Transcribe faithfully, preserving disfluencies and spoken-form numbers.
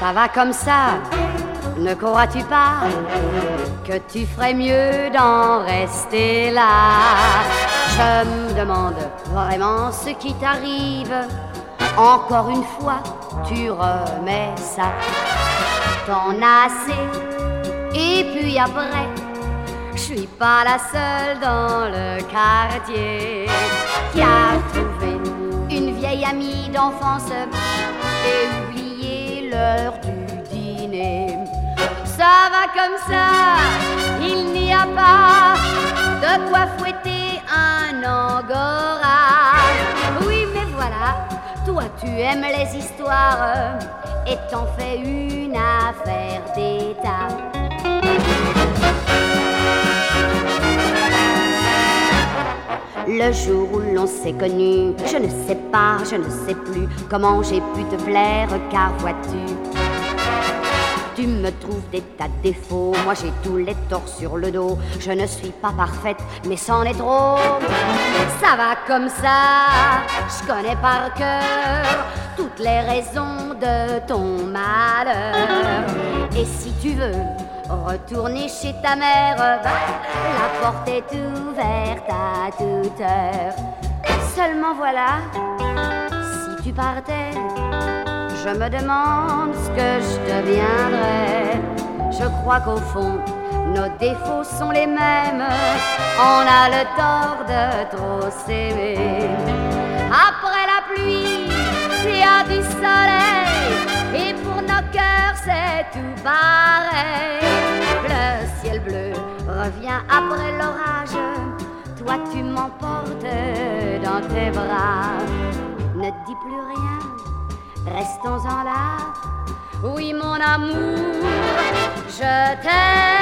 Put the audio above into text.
Ça va comme ça, ne crois-tu pas que tu ferais mieux d'en rester là? Je me demande vraiment ce qui t'arrive. Encore une fois, tu remets ça. T'en as assez, et puis après, je suis pas la seule dans le quartier qui a trouvé une vieille amie d'enfance et oublié l'heure du dîner. Ça va comme ça, il n'y a pas de quoi fouetter un angora. Oui, mais voilà, toi tu aimes les histoires et t'en fais une affaire d'État. Le jour où l'on s'est connu, je ne sais pas, je ne sais plus comment j'ai pu te plaire, car vois-tu, tu me trouves des tas de défauts, moi j'ai tous les torts sur le dos. Je ne suis pas parfaite, mais c'en est trop. Ça va comme ça, je connais par cœur toutes les raisons de ton malheur. Et si tu veux retourner chez ta mère, la porte est ouverte à toute heure. Seulement voilà, si tu partais, je me demande ce que je deviendrais. Je crois qu'au fond, nos défauts sont les mêmes. On a le tort de trop s'aimer. Après la pluie, il y a du soleil, et pour nos cœurs, c'est tout pareil. Le ciel bleu revient après l'orage. Toi, tu m'emportes dans tes bras. Ne dis plus rien, restons-en là. Oui, mon amour, je t'aime.